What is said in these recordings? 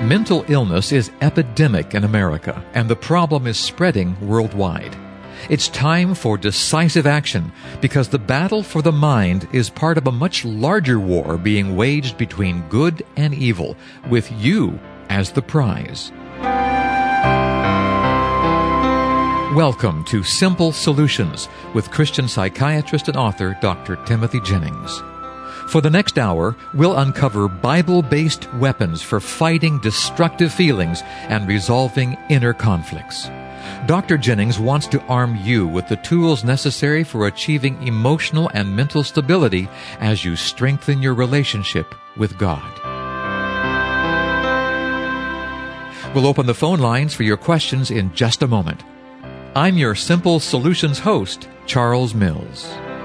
Mental illness is epidemic in America, and the problem is spreading worldwide. It's time for decisive action because the battle for the mind is part of a much larger war being waged between good and evil, with you as the prize. Welcome to Simple Solutions with Christian psychiatrist and author Dr. Timothy Jennings. For the next hour, we'll uncover Bible-based weapons for fighting destructive feelings and resolving inner conflicts. Dr. Jennings wants to arm you with the tools necessary for achieving emotional and mental stability as you strengthen your relationship with God. We'll open the phone lines for your questions in just a moment. I'm your Simple Solutions host, Charles Mills.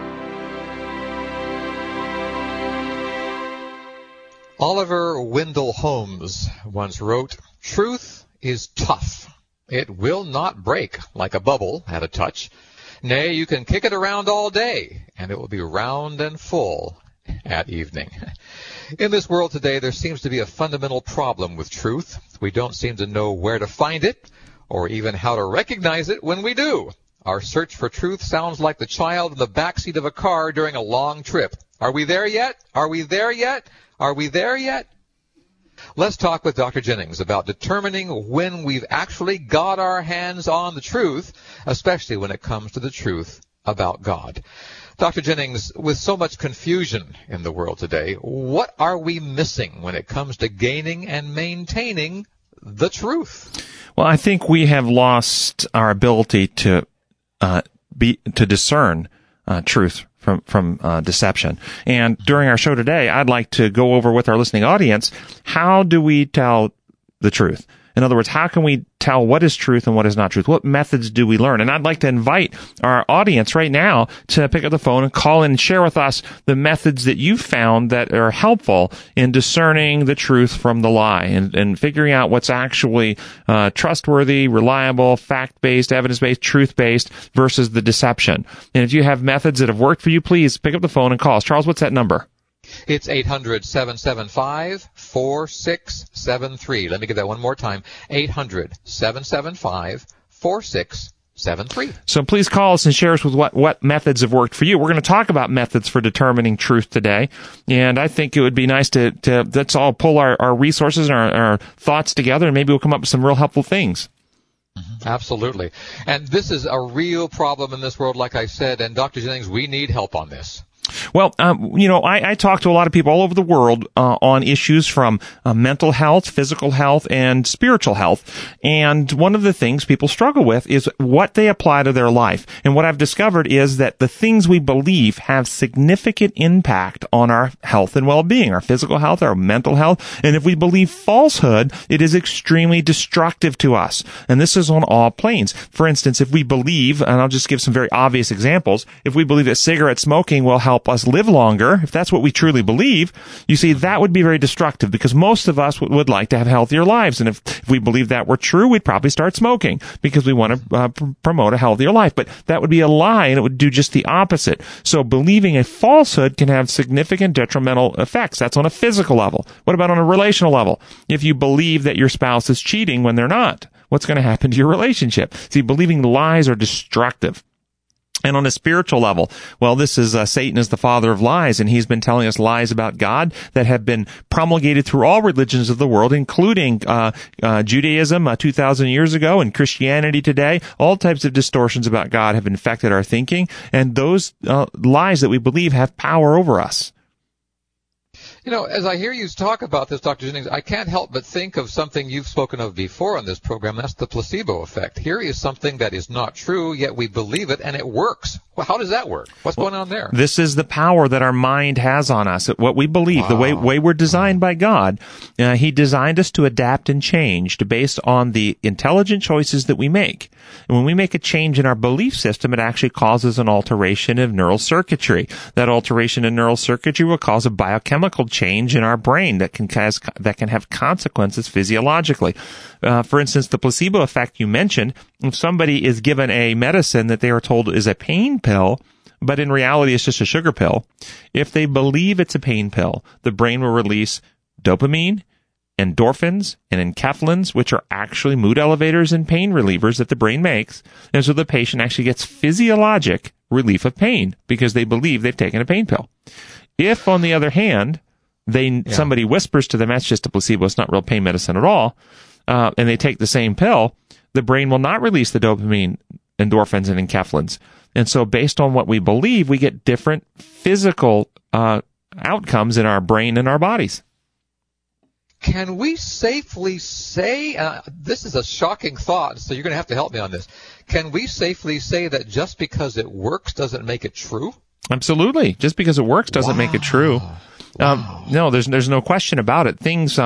Oliver Wendell Holmes once wrote, "Truth is tough. It will not break like a bubble at a touch. Nay, you can kick it around all day, and it will be round and full at evening." In this world today, there seems to be a fundamental problem with truth. We don't seem to know where to find it, or even how to recognize it when we do. Our search for truth sounds like the child in the backseat of a car during a long trip. Are we there yet? Are we there yet? Are we there yet? Let's talk with Dr. Jennings about determining when we've actually got our hands on the truth, especially when it comes to the truth about God. Dr. Jennings, with so much confusion in the world today, what are we missing when it comes to gaining and maintaining the truth? Well, I think we have lost our ability to discern truth from deception. And during our show today, I'd like to go over with our listening audience, how do we tell the truth? In other words, how can we tell what is truth and what is not truth? What methods do we learn? And I'd like to invite our audience right now to pick up the phone and call in and share with us the methods that you've found that are helpful in discerning the truth from the lie and figuring out what's actually trustworthy, reliable, fact-based, evidence-based, truth-based versus the deception. And if you have methods that have worked for you, please pick up the phone and call us. Charles, what's that number? It's 800-775-4673. Let me give that one more time. 800-775-4673. So please call us and share us with what methods have worked for you. We're going to talk about methods for determining truth today. And I think it would be nice to let's all pull our resources and our thoughts together, and maybe we'll come up with some real helpful things. Absolutely. And this is a real problem in this world, like I said. And Dr. Jennings, we need help on this. Well, I talk to a lot of people all over the world on issues from mental health, physical health, and spiritual health. And one of the things people struggle with is what they apply to their life. And what I've discovered is that the things we believe have significant impact on our health and well-being, our physical health, our mental health. And if we believe falsehood, it is extremely destructive to us. And this is on all planes. For instance, if we believe, and I'll just give some very obvious examples, if we believe that cigarette smoking will help us live longer, if that's what we truly believe, you see, that would be very destructive because most of us would like to have healthier lives. And if we believe that were true, we'd probably start smoking because we want to promote a healthier life. But that would be a lie, and it would do just the opposite. So believing a falsehood can have significant detrimental effects. That's on a physical level. What about on a relational level? If you believe that your spouse is cheating when they're not, what's going to happen to your relationship? See, believing lies are destructive. And on a spiritual level, well, this is Satan is the father of lies, and he's been telling us lies about God that have been promulgated through all religions of the world, including Judaism 2,000 years ago and Christianity today. All types of distortions about God have infected our thinking, and those lies that we believe have power over us. You know, as I hear you talk about this, Dr. Jennings, I can't help but think of something you've spoken of before on this program. That's the placebo effect. Here is something that is not true, yet we believe it, and it works. Well, how does that work? What's going on there? This is the power that our mind has on us, what we believe, Wow. the way we're designed by God. He designed us to adapt and change based on the intelligent choices that we make. And when we make a change in our belief system, it actually causes an alteration of neural circuitry. That alteration in neural circuitry will cause a biochemical change in our brain that can have consequences physiologically. For instance, the placebo effect you mentioned, if somebody is given a medicine that they are told is a pain pill, but in reality it's just a sugar pill, if they believe it's a pain pill, the brain will release dopamine, endorphins and enkephalins, which are actually mood elevators and pain relievers that the brain makes. And so the patient actually gets physiologic relief of pain because they believe they've taken a pain pill. If, on the other hand, somebody whispers to them, that's just a placebo, it's not real pain medicine at all, and they take the same pill, the brain will not release the dopamine, endorphins, and enkephalins. And so based on what we believe, we get different physical outcomes in our brain and our bodies. Can we safely say, this is a shocking thought, so you're going to have to help me on this. Can we safely say that just because it works doesn't make it true? Absolutely. Just because it works doesn't make it true. Wow. No, there's no question about it. Things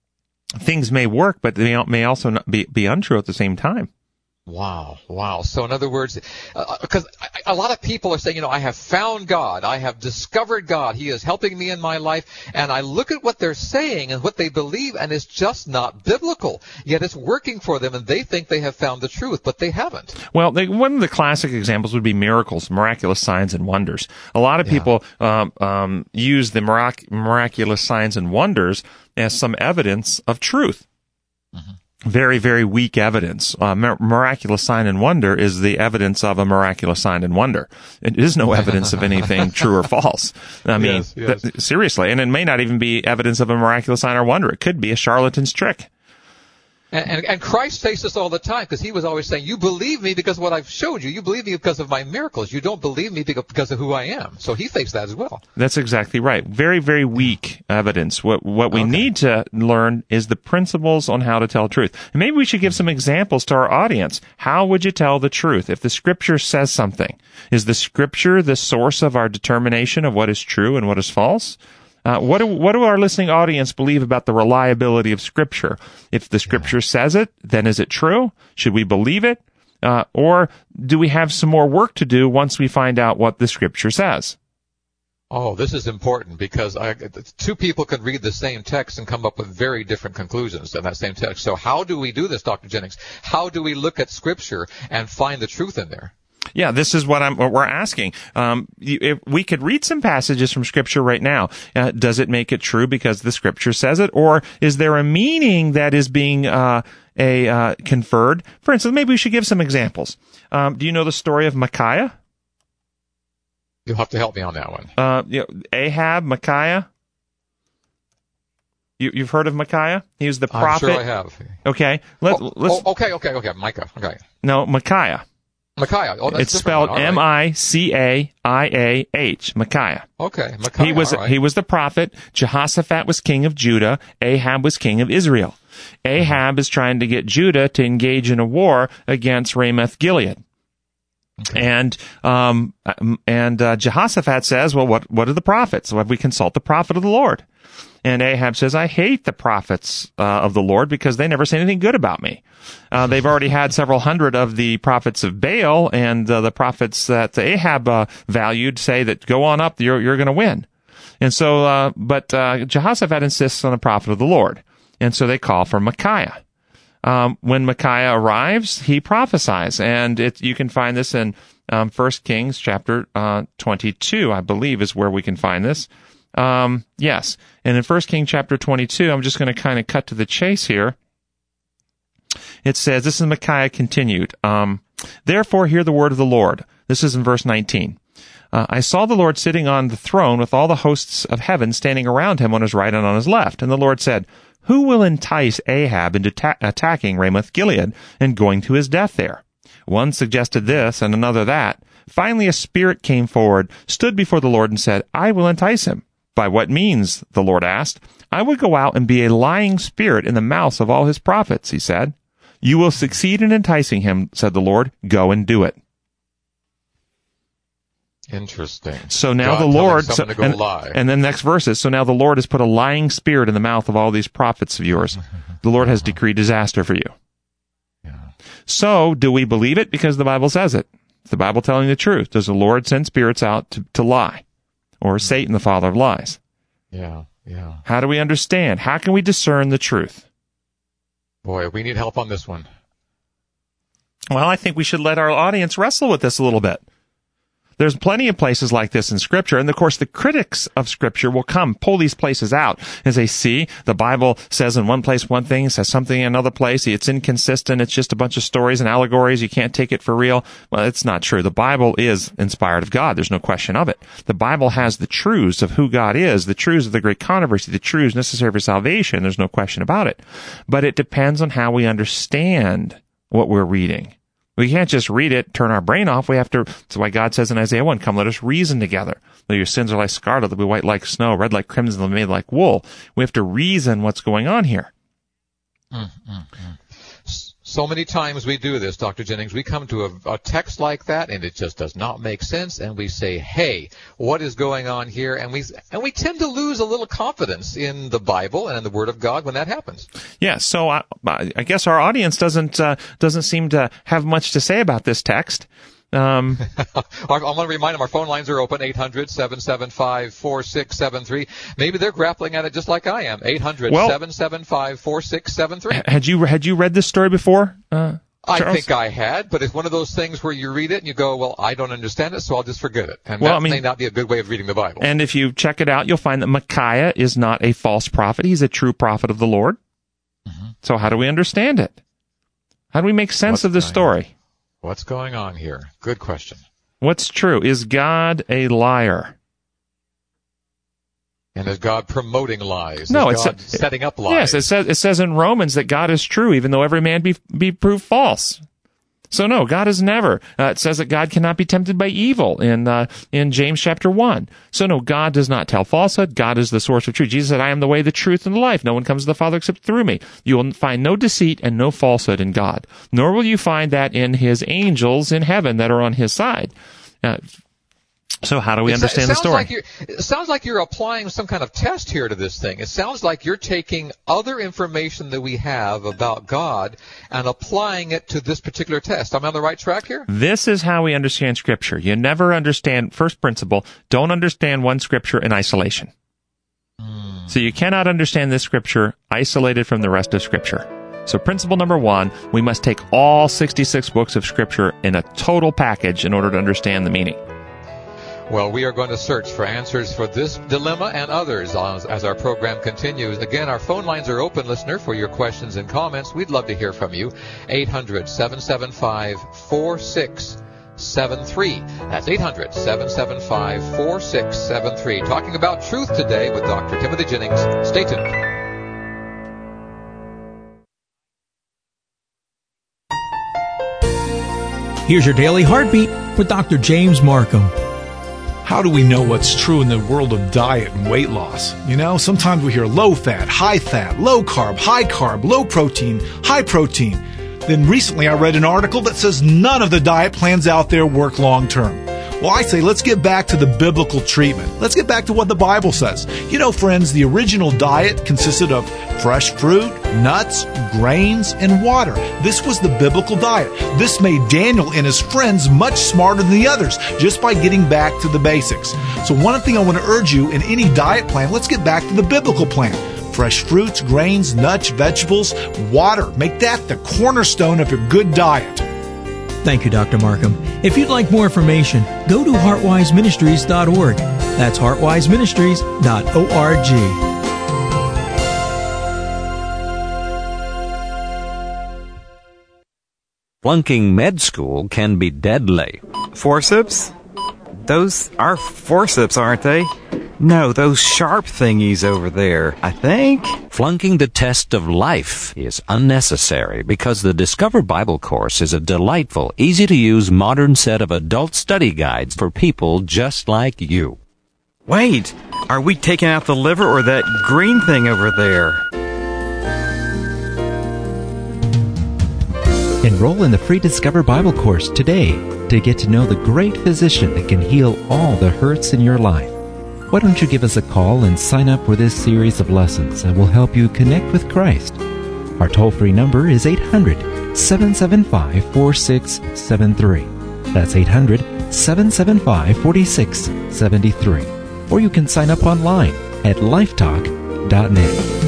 may work, but they may also not be untrue at the same time. Wow. So in other words, because a lot of people are saying, I have found God. I have discovered God. He is helping me in my life. And I look at what they're saying and what they believe, and it's just not biblical. Yet it's working for them, and they think they have found the truth, but they haven't. Well, one of the classic examples would be miracles, miraculous signs and wonders. A lot of people use the miraculous signs and wonders as some evidence of truth. Mm-hmm. Very, very weak evidence. Miraculous sign and wonder is the evidence of a miraculous sign and wonder. It is no evidence of anything true or false. I mean, yes. Seriously. And it may not even be evidence of a miraculous sign or wonder. It could be a charlatan's trick. And Christ faced this all the time because he was always saying, you believe me because of what I've showed you. You believe me because of my miracles. You don't believe me because of who I am. So he faced that as well. That's exactly right. Very, very weak evidence. What we need to learn is the principles on how to tell truth. And maybe we should give some examples to our audience. How would you tell the truth? If the Scripture says something, is the Scripture the source of our determination of what is true and what is false? What do our listening audience believe about the reliability of Scripture? If the Scripture says it, then is it true? Should we believe it? Or do we have some more work to do once we find out what the Scripture says? Oh, this is important because two people can read the same text and come up with very different conclusions in that same text. So how do we do this, Dr. Jennings? How do we look at Scripture and find the truth in there? Yeah, this is what we're asking. If we could read some passages from Scripture right now. Does it make it true because the Scripture says it, or is there a meaning that is being conferred? For instance, maybe we should give some examples. Do you know the story of Micaiah? You'll have to help me on that one. Ahab, Micaiah. You've heard of Micaiah? He was the prophet. I'm sure I have. Okay, let's. Okay. Micah. Okay. No, Micaiah. Micaiah. Oh, that's it's spelled right. Micaiah. Micaiah. Okay, Micaiah. He was the prophet. Jehoshaphat was king of Judah. Ahab was king of Israel. Ahab is trying to get Judah to engage in a war against Ramoth Gilead. Okay. And Jehoshaphat says, well, what are the prophets? Well, we consult the prophet of the Lord. And Ahab says, I hate the prophets of the Lord because they never say anything good about me. They've already had several hundred of the prophets of Baal, and the prophets that Ahab valued say that go on up, you're going to win. And so, but Jehoshaphat insists on the prophet of the Lord. And so they call for Micaiah. When Micaiah arrives, he prophesies, and you can find this in 1 Kings chapter 22, I believe, is where we can find this. Yes. And in 1 Kings chapter 22, I'm just going to kind of cut to the chase here. It says, this is Micaiah continued. Therefore, hear the word of the Lord. This is in verse 19. I saw the Lord sitting on the throne with all the hosts of heaven standing around him on his right and on his left. And the Lord said, who will entice Ahab into attacking Ramoth Gilead and going to his death there? One suggested this and another that. Finally, a spirit came forward, stood before the Lord and said, I will entice him. By what means? The Lord asked. I would go out and be a lying spirit in the mouths of all his prophets, he said. You will succeed in enticing him, said the Lord. Go and do it. Interesting. So now God the Lord, and then next verse is, so now the Lord has put a lying spirit in the mouth of all these prophets of yours. The Lord has decreed disaster for you. Yeah. So do we believe it because the Bible says it? Is the Bible telling the truth? Does the Lord send spirits out to lie? Or Satan, the father of lies? Yeah. How do we understand? How can we discern the truth? Boy, we need help on this one. Well, I think we should let our audience wrestle with this a little bit. There's plenty of places like this in Scripture, and of course the critics of Scripture will pull these places out as they see the Bible says in one place one thing, says something in another place, it's inconsistent, it's just a bunch of stories and allegories, you can't take it for real. Well, it's not true. The Bible is inspired of God. There's no question of it. The Bible has the truths of who God is, the truths of the great controversy, the truths necessary for salvation. There's no question about it. But it depends on how we understand what we're reading. We can't just read it, turn our brain off. That's why God says in Isaiah 1, come, let us reason together. Though your sins are like scarlet, they'll be white like snow, red like crimson, they'll be made like wool. We have to reason what's going on here. So many times we do this, Dr. Jennings. We come to a text like that, and it just does not make sense, and we say, hey, what is going on here? And we tend to lose a little confidence in the Bible and in the Word of God when that happens. Yeah, so I guess our audience doesn't seem to have much to say about this text. I want to remind them our phone lines are open, 800-775-4673. Maybe they're grappling at it just like I am, 800-775-4673. Had you read this story before, I think I had, but it's one of those things where you read it and you go, well, I don't understand it, so I'll just forget it. And that may not be a good way of reading the Bible. And if you check it out, you'll find that Micaiah is not a false prophet. He's a true prophet of the Lord. Mm-hmm. So how do we understand it? How do we make sense of this story? What's going on here? Good question. What's true? Is God a liar? And is God promoting lies? No, is God setting up lies? Yes, it says in Romans that God is true, even though every man be proved false. So no, God is never. It says that God cannot be tempted by evil in James chapter 1. So no, God does not tell falsehood. God is the source of truth. Jesus said, I am the way, the truth, and the life. No one comes to the Father except through me. You will find no deceit and no falsehood in God. Nor will you find that in his angels in heaven that are on his side. So how do we understand the story? It sounds like you're applying some kind of test here to this thing. It sounds like you're taking other information that we have about God and applying it to this particular test. Am I on the right track here? This is how we understand Scripture. You never understand, first principle, don't understand one Scripture in isolation. So you cannot understand this Scripture isolated from the rest of Scripture. So principle number 1, we must take all 66 books of Scripture in a total package in order to understand the meaning. Well, we are going to search for answers for this dilemma and others as our program continues. Again, our phone lines are open, listener, for your questions and comments. We'd love to hear from you. 800-775-4673. That's 800-775-4673. Talking about truth today with Dr. Timothy Jennings. Stay tuned. Here's your Daily Heartbeat with Dr. James Markham. How do we know what's true in the world of diet and weight loss? Sometimes we hear low fat, low carb, low protein, high protein. Then recently I read an article that says none of the diet plans out there work long term. Well, I say let's get back to the biblical treatment. Let's get back to what the Bible says. Friends, the original diet consisted of fresh fruit, nuts, grains, and water. This was the biblical diet. This made Daniel and his friends much smarter than the others just by getting back to the basics. So one thing I want to urge you, in any diet plan, let's get back to the biblical plan. Fresh fruits, grains, nuts, vegetables, water. Make that the cornerstone of your good diet. Thank you, Dr. Markham. If you'd like more information, go to heartwiseministries.org. That's heartwiseministries.org. Flunking med school can be deadly. Forceps? Those are forceps, aren't they? No, those sharp thingies over there, I think. Flunking the test of life is unnecessary because the Discover Bible course is a delightful, easy-to-use modern set of adult study guides for people just like you. Wait, are we taking out the liver or that green thing over there? Enroll in the free Discover Bible course today to get to know the great physician that can heal all the hurts in your life. Why don't you give us a call and sign up for this series of lessons that will help you connect with Christ? Our toll-free number is 800-775-4673. That's 800-775-4673. Or you can sign up online at lifetalk.net.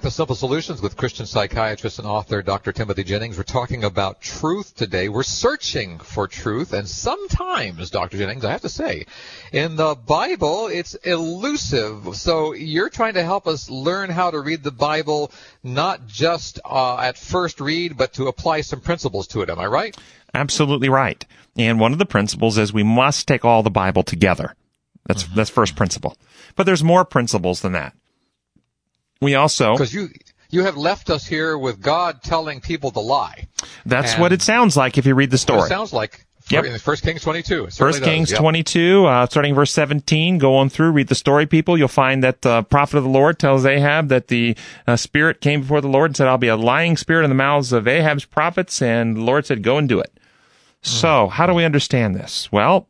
to Simple Solutions with Christian psychiatrist and author Dr. Timothy Jennings. We're talking about truth today. We're searching for truth, and sometimes, Dr. Jennings, I have to say, in the Bible, it's elusive. So you're trying to help us learn how to read the Bible, not just at first read, but to apply some principles to it. Am I right? Absolutely right. And one of the principles is we must take all the Bible together. That's first principle. But there's more principles than that. We also... Because you have left us here with God telling people to lie. That's what it sounds like if you read the story. It sounds like in 1 Kings 22. 1 Kings 22, starting verse 17, go on through, read the story, people. You'll find that the prophet of the Lord tells Ahab that the spirit came before the Lord and said, I'll be a lying spirit in the mouths of Ahab's prophets, and the Lord said, go and do it. So, how do we understand this? Well,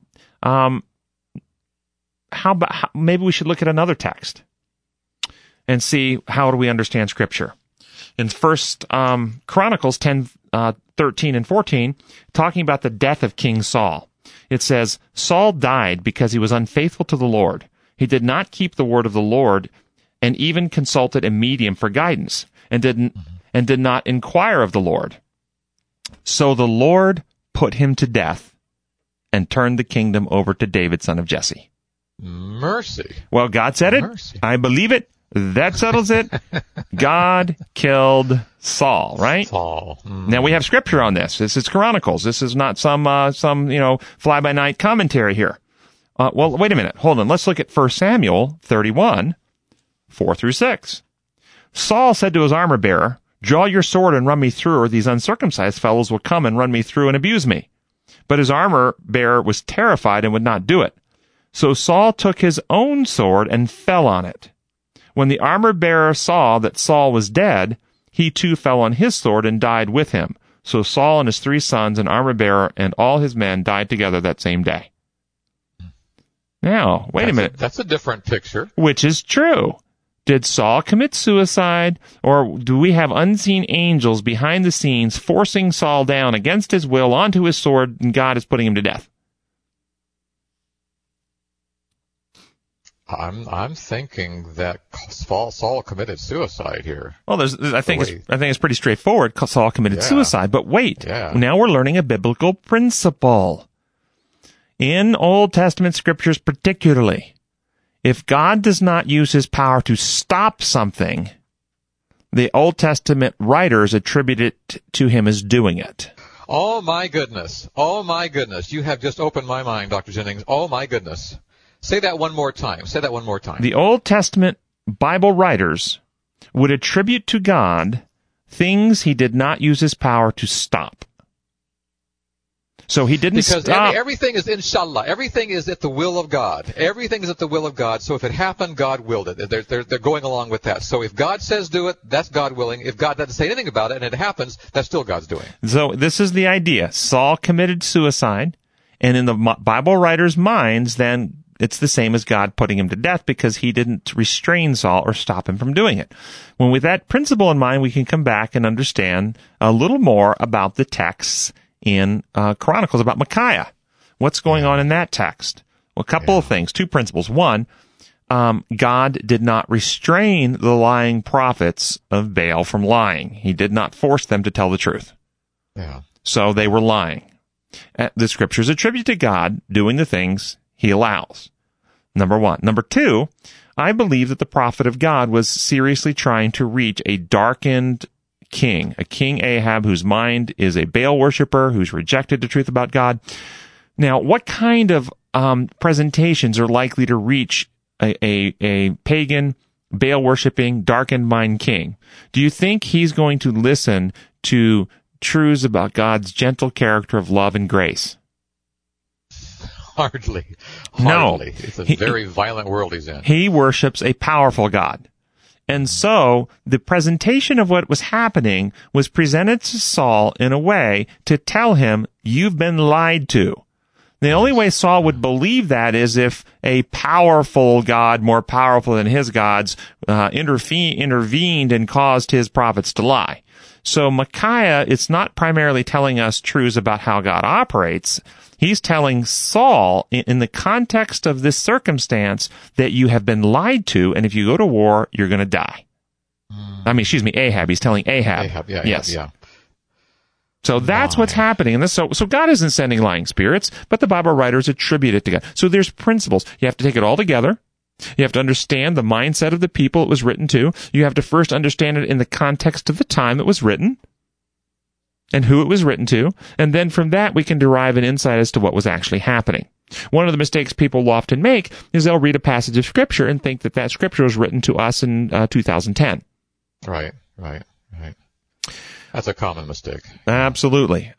maybe we should look at another text and see how do we understand Scripture. In First Chronicles 10, 13 and 14, talking about the death of King Saul, it says, Saul died because he was unfaithful to the Lord. He did not keep the word of the Lord, and even consulted a medium for guidance, and did not inquire of the Lord. So the Lord put him to death and turned the kingdom over to David, son of Jesse. Mercy. Well, God said it. Mercy. I believe it. That settles it. God killed Saul, right? Saul. Now we have scripture on this. This is Chronicles. This is not some fly-by-night commentary here. Well, wait a minute. Hold on. Let's look at 1 Samuel 31, 4 through 6. Saul said to his armor-bearer, draw your sword and run me through, or these uncircumcised fellows will come and run me through and abuse me. But his armor-bearer was terrified and would not do it. So Saul took his own sword and fell on it. When the armor-bearer saw that Saul was dead, he too fell on his sword and died with him. So Saul and his 3 sons and armor-bearer and all his men died together that same day. Now, wait a minute. That's a different picture. Which is true. Did Saul commit suicide, or do we have unseen angels behind the scenes forcing Saul down against his will onto his sword, and God is putting him to death? I'm thinking that Saul committed suicide here. Well, I think it's pretty straightforward. Saul committed suicide, but wait. Yeah. Now we're learning a biblical principle. In Old Testament scriptures particularly, if God does not use his power to stop something, the Old Testament writers attribute it to him as doing it. Oh my goodness. Oh my goodness. You have just opened my mind, Dr. Jennings. Oh my goodness. Say that one more time. Say that one more time. The Old Testament Bible writers would attribute to God things he did not use his power to stop. So he didn't stop. Because everything is inshallah. Everything is at the will of God. Everything is at the will of God. So if it happened, God willed it. They're going along with that. So if God says do it, that's God willing. If God doesn't say anything about it and it happens, that's still God's doing. So this is the idea. Saul committed suicide, and in the Bible writers' minds, then it's the same as God putting him to death because he didn't restrain Saul or stop him from doing it. When with that principle in mind, we can come back and understand a little more about the texts in Chronicles about Micaiah. What's going on in that text? Well, a couple of things, 2 principles. One, God did not restrain the lying prophets of Baal from lying. He did not force them to tell the truth. Yeah. So they were lying. The scriptures attribute to God doing the things he allows. Number 1. Number 2, I believe that the prophet of God was seriously trying to reach a darkened king, a King Ahab whose mind is a Baal worshiper, who's rejected the truth about God. Now, what kind of presentations are likely to reach a pagan, Baal worshipping, darkened mind king? Do you think he's going to listen to truths about God's gentle character of love and grace? Hardly. No. It's a very violent world he's in. He worships a powerful God. And so the presentation of what was happening was presented to Saul in a way to tell him, you've been lied to. The only way Saul would believe that is if a powerful God, more powerful than his gods, intervened and caused his prophets to lie. So Micaiah, it's not primarily telling us truths about how God operates. He's telling Saul, in the context of this circumstance, that you have been lied to, and if you go to war, you're going to die. Ahab. He's telling Ahab. Ahab, yeah, yes. yeah. So that's what's happening. And so God isn't sending lying spirits, but the Bible writers attribute it to God. So there's principles. You have to take it all together. You have to understand the mindset of the people it was written to. You have to first understand it in the context of the time it was written and who it was written to. And then from that, we can derive an insight as to what was actually happening. One of the mistakes people will often make is they'll read a passage of Scripture and think that that Scripture was written to us in 2010. Right. That's a common mistake. Absolutely.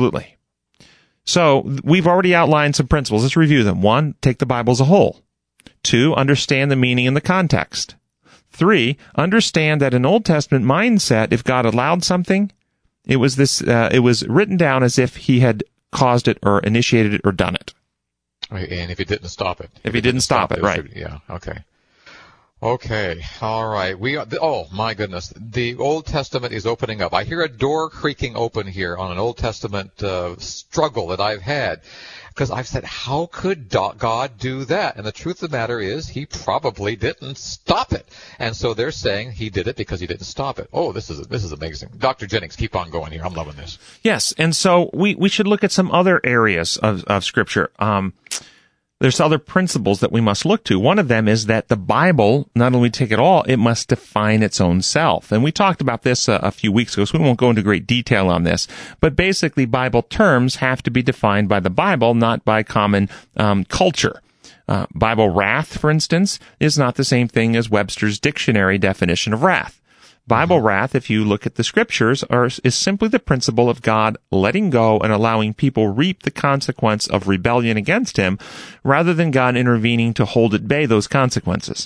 So we've already outlined some principles. Let's review them. 1, take the Bible as a whole. 2, understand the meaning and the context. 3, understand that in Old Testament mindset, if God allowed something, it was written down as if he had caused it or initiated it or done it. And if he didn't stop it. If he didn't stop it, right. Yeah, okay. All right. Oh my goodness. The Old Testament is opening up. I hear a door creaking open here on an Old Testament struggle that I've had. Because I've said, how could God do that? And the truth of the matter is, he probably didn't stop it. And so they're saying he did it because he didn't stop it. Oh, this is amazing. Dr. Jennings, keep on going here. I'm loving this. Yes, and so we should look at some other areas of Scripture. There's other principles that we must look to. One of them is that the Bible, not only take it all, it must define its own self. And we talked about this a few weeks ago, so we won't go into great detail on this. But basically, Bible terms have to be defined by the Bible, not by common culture. Bible wrath, for instance, is not the same thing as Webster's dictionary definition of wrath. Bible wrath, if you look at the Scriptures, is simply the principle of God letting go and allowing people reap the consequence of rebellion against him, rather than God intervening to hold at bay those consequences.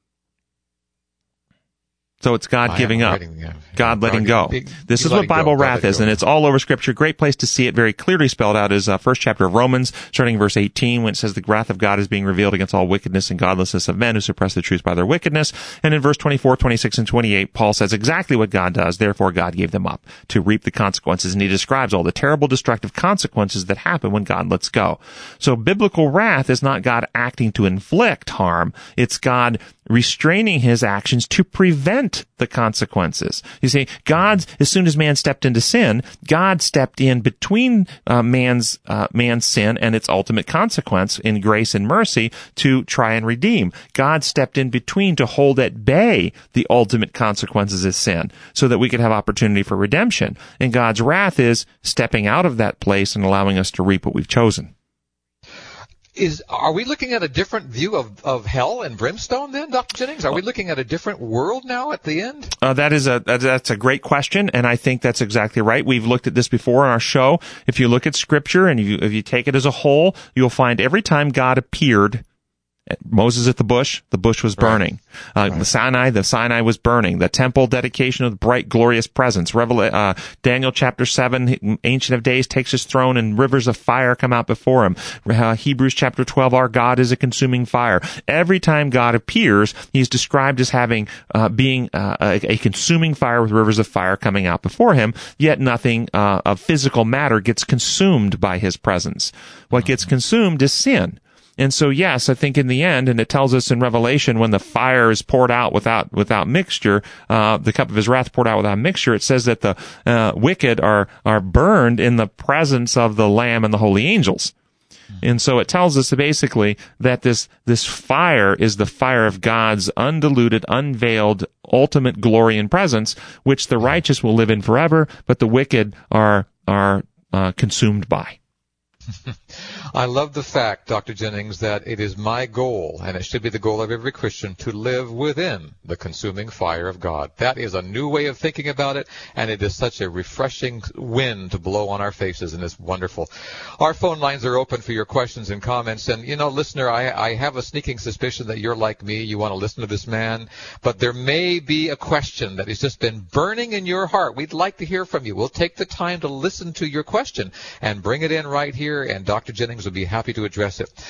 So it's God giving up, God letting go. This is what Bible wrath is, and it's all over Scripture. Great place to see it very clearly spelled out is first chapter of Romans, starting in verse 18, when it says the wrath of God is being revealed against all wickedness and godlessness of men who suppress the truth by their wickedness. And in verse 24, 26, and 28, Paul says exactly what God does. Therefore, God gave them up to reap the consequences, and he describes all the terrible destructive consequences that happen when God lets go. So biblical wrath is not God acting to inflict harm. It's God restraining his actions to prevent the consequences. You see, as soon as man stepped into sin, God stepped in between man's sin and its ultimate consequence in grace and mercy to try and redeem. God stepped in between to hold at bay the ultimate consequences of sin so that we could have opportunity for redemption. And God's wrath is stepping out of that place and allowing us to reap what we've chosen. Are we looking at a different view of hell and brimstone then, Dr. Jennings? Are we looking at a different world now at the end? That's a great question, and I think that's exactly right. We've looked at this before on our show. If you look at Scripture and if you take it as a whole, you'll find every time God appeared, Moses at the bush was burning. The Sinai was burning. The temple dedication of the bright, glorious presence. Daniel chapter 7, Ancient of Days takes his throne and rivers of fire come out before him. Hebrews chapter 12, our God is a consuming fire. Every time God appears, he's described as being a consuming fire with rivers of fire coming out before him, yet nothing of physical matter gets consumed by his presence. What gets consumed is sin. And so, yes, I think in the end, and it tells us in Revelation, when the fire is poured out without mixture, the cup of his wrath poured out without mixture, it says that the wicked are burned in the presence of the Lamb and the holy angels. And so it tells us basically that this fire is the fire of God's undiluted, unveiled, ultimate glory and presence, which the righteous will live in forever, but the wicked are consumed by. I love the fact, Dr. Jennings, that it is my goal, and it should be the goal of every Christian, to live within the consuming fire of God. That is a new way of thinking about it, and it is such a refreshing wind to blow on our faces, and it's wonderful. Our phone lines are open for your questions and comments, and, listener, I have a sneaking suspicion that you're like me. You want to listen to this man, but there may be a question that has just been burning in your heart. We'd like to hear from you. We'll take the time to listen to your question and bring it in right here, and Dr. Jennings will be happy to address it.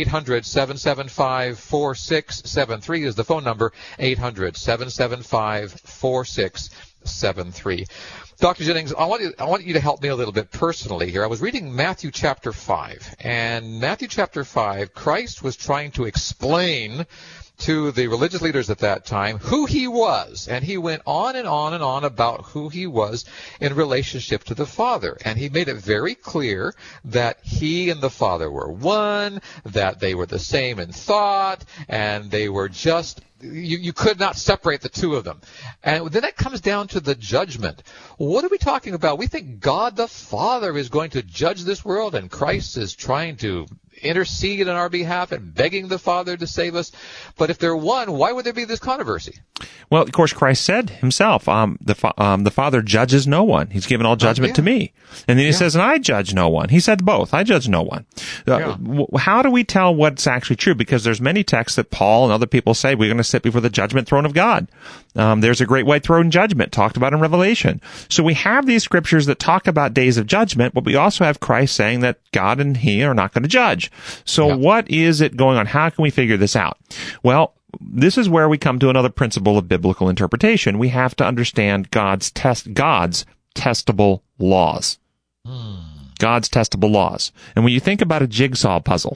800-775-4673 is the phone number, 800-775-4673. Dr. Jennings, I want you to help me a little bit personally here. I was reading Matthew chapter 5, and Matthew chapter 5, Christ was trying to explain to the religious leaders at that time who he was, and he went on and on and on about who he was in relationship to the Father, and he made it very clear that he and the Father were one, that they were the same in thought, and they were just you could not separate the two of them. And then it comes down to the judgment. What are we talking about? We think God the Father is going to judge this world, and Christ is trying to intercede on our behalf and begging the Father to save us. But if they're one, why would there be this controversy? Well, of course, Christ said himself, the Father judges no one. He's given all judgment to me. And then he says, and I judge no one. He said both. I judge no one. How do we tell what's actually true? Because there's many texts that Paul and other people say we're going to sit before the judgment throne of God. There's a great white throne judgment talked about in Revelation. So we have these scriptures that talk about days of judgment, but we also have Christ saying that God and he are not going to judge. So what is it going on? How can we figure this out? Well, this is where we come to another principle of biblical interpretation. We have to understand God's testable laws. God's testable laws. And when you think about a jigsaw puzzle,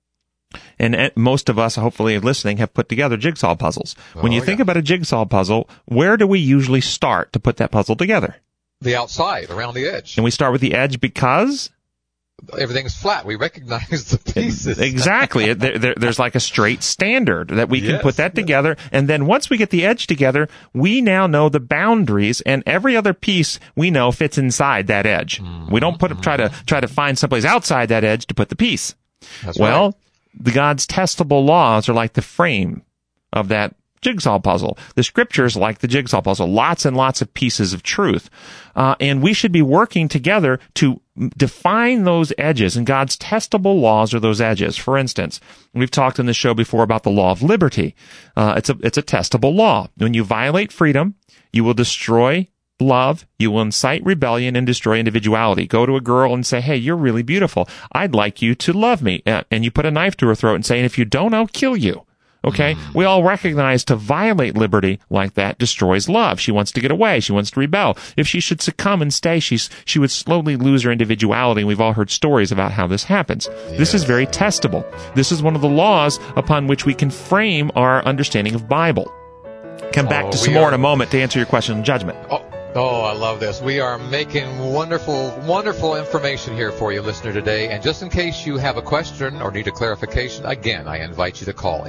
and most of us, hopefully listening, have put together jigsaw puzzles. When you think about a jigsaw puzzle, where do we usually start to put that puzzle together? The outside, around the edge. And we start with the edge because everything's flat. We recognize the pieces. Exactly. There's like a straight standard that we can put that together. And then once we get the edge together, we now know the boundaries, and every other piece we know fits inside that edge. We don't try to find someplace outside that edge to put the piece. That's right. The God's testable laws are like the frame of that jigsaw puzzle. The scriptures like the jigsaw puzzle, lots and lots of pieces of truth. And we should be working together to define those edges, and God's testable laws are those edges. For instance, we've talked in the show before about the law of liberty. It's a testable law. When you violate freedom, you will destroy love, you will incite rebellion and destroy individuality. Go to a girl and say, hey, you're really beautiful. I'd like you to love me. And you put a knife to her throat and say, and if you don't, I'll kill you. Okay? We all recognize to violate liberty like that destroys love. She wants to get away. She wants to rebel. If she should succumb and stay, she would slowly lose her individuality. And we've all heard stories about how this happens. This is very testable. This is one of the laws upon which we can frame our understanding of Bible. Come back to some more in a moment to answer your question on judgment. Oh, I love this. We are making wonderful, wonderful information here for you, listener, today. And just in case you have a question or need a clarification, again, I invite you to call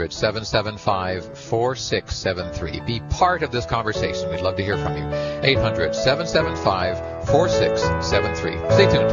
800-775-4673. Be part of this conversation. We'd love to hear from you. 800-775-4673. Stay tuned.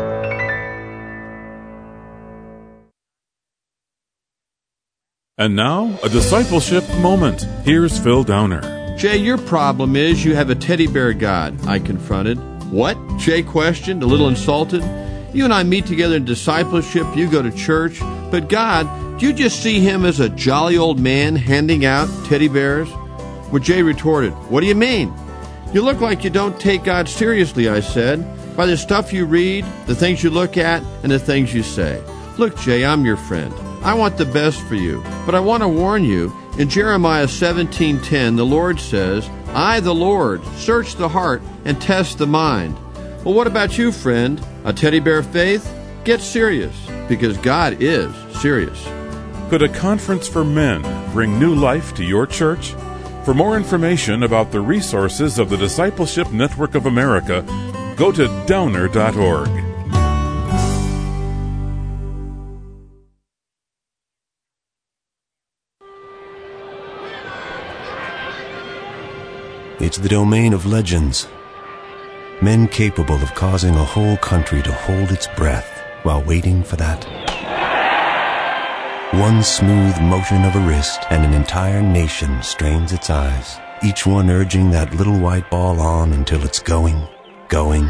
And now, a discipleship moment. Here's Phil Downer. Jay, your problem is you have a teddy bear god, I confronted. What? Jay questioned, a little insulted. You and I meet together in discipleship, you go to church, but God, do you just see him as a jolly old man handing out teddy bears? Well, Jay retorted, what do you mean? You look like you don't take God seriously, I said, by the stuff you read, the things you look at, and the things you say. Look, Jay, I'm your friend. I want the best for you, but I want to warn you, in Jeremiah 17:10, the Lord says, I, the Lord, search the heart and test the mind. Well, what about you, friend? A teddy bear faith? Get serious, because God is serious. Could a conference for men bring new life to your church? For more information about the resources of the Discipleship Network of America, go to downer.org. It's the domain of legends. Men capable of causing a whole country to hold its breath while waiting for that one smooth motion of a wrist, and an entire nation strains its eyes, each one urging that little white ball on until it's going, gone.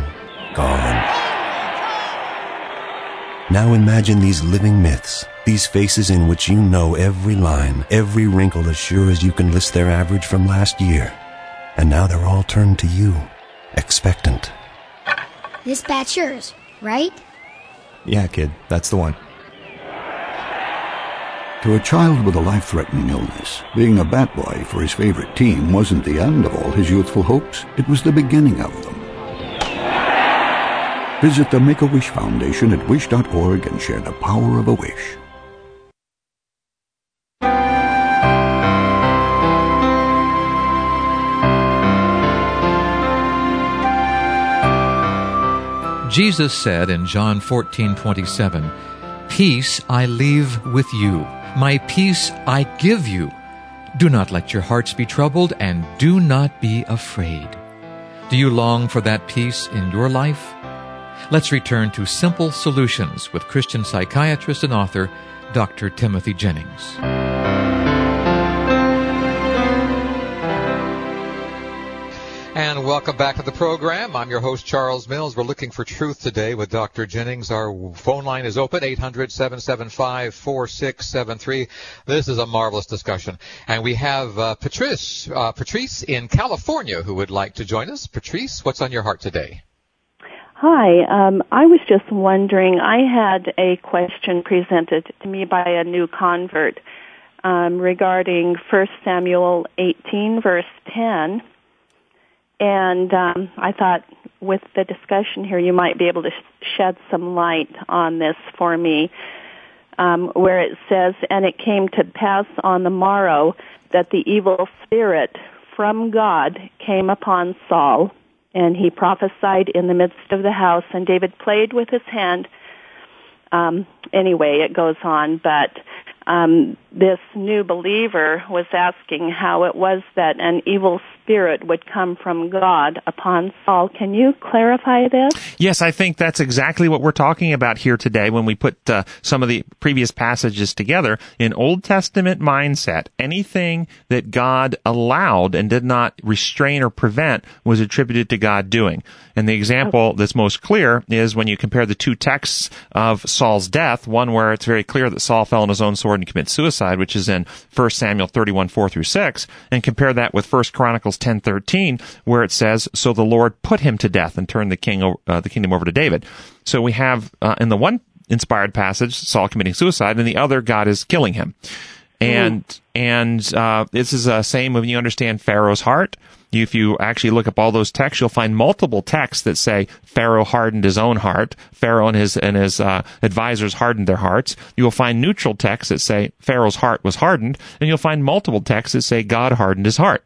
Now imagine these living myths, these faces in which you know every line, every wrinkle as sure as you can list their average from last year. And now they're all turned to you, expectant. This bat's yours, right? Yeah, kid, that's the one. To a child with a life-threatening illness, being a bat boy for his favorite team wasn't the end of all his youthful hopes. It was the beginning of them. Visit the Make-A-Wish Foundation at wish.org and share the power of a wish. Jesus said in John 14:27, "Peace I leave with you. My peace I give you. Do not let your hearts be troubled, and do not be afraid." Do you long for that peace in your life? Let's return to Simple Solutions with Christian psychiatrist and author, Dr. Timothy Jennings. And welcome back to the program. I'm your host, Charles Mills. We're looking for truth today with Dr. Jennings. Our phone line is open, 800-775-4673. This is a marvelous discussion. And we have Patrice in California who would like to join us. Patrice, what's on your heart today? Hi. I was just wondering, I had a question presented to me by a new convert regarding 1 Samuel 18, verse 10. And I thought with the discussion here, you might be able to shed some light on this for me, where it says, "And it came to pass on the morrow that the evil spirit from God came upon Saul, and he prophesied in the midst of the house, and David played with his hand." Anyway, it goes on, but this new believer was asking how it was that an evil spirit would come from God upon Saul. Can you clarify this? Yes, I think that's exactly what we're talking about here today when we put some of the previous passages together. In Old Testament mindset, anything that God allowed and did not restrain or prevent was attributed to God doing. And the example that's most clear is when you compare the two texts of Saul's death, one where it's very clear that Saul fell on his own sword and committed suicide, which is in 1 Samuel 31, 4-6, and compare that with 1 Chronicles 10:13, where it says, "So the Lord put him to death and turned the kingdom over to David." So we have in the one inspired passage Saul committing suicide, and the other God is killing him. And this is the same when you understand Pharaoh's heart. If you actually look up all those texts, you'll find multiple texts that say Pharaoh hardened his own heart. Pharaoh and his advisors hardened their hearts. You will find neutral texts that say Pharaoh's heart was hardened, and you'll find multiple texts that say God hardened his heart.